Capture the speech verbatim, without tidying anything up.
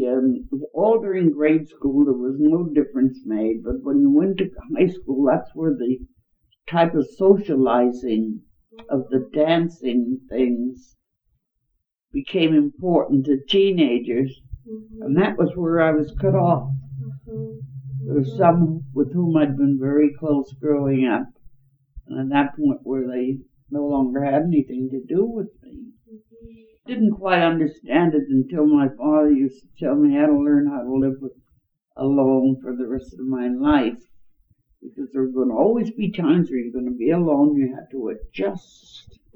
um, all during grade school there was no difference made, but when you went to high school, that's where the type of socializing of the dancing things became important to teenagers, Mm-hmm. and that was where I was cut off. Mm-hmm. There were some with whom I'd been very close growing up, and at that point where they no longer had anything to do with me. Didn't quite understand it until my father used to tell me how to learn how to live with, alone for the rest of my life, because there were going to always be times where you're going to be alone. You had to adjust